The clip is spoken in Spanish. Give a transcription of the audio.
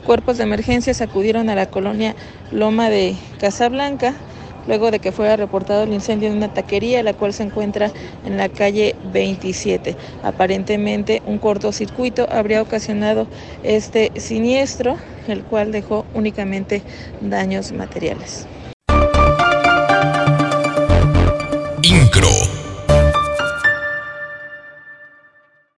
Cuerpos de emergencia acudieron a la colonia Loma de Casablanca, luego de que fuera reportado el incendio en una taquería, la cual se encuentra en la calle 27. Aparentemente, un cortocircuito habría ocasionado este siniestro, el cual dejó únicamente daños materiales.